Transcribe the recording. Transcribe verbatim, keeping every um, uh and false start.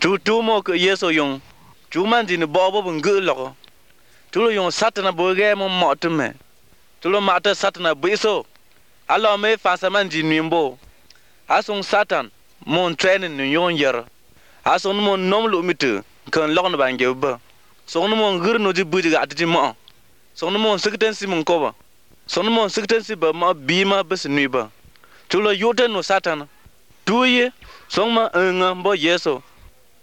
tu tu mo ke yeso yung tu man din bo bo ngu lo tu lo yung satana bo ge mo mo tu me tu lo ma ta satana bo so alo me fa sa man din nimbo asung satan mon training ni yon yer asung mon nom lu mitu kan lo na bange ba so no mon gir no di bu di ga ti mo so no mon sekten si mon ko ba so no mon sekten si ba ma bi ma bes ni ba tu lo yoten no satan tu ye so ma nga bo yeso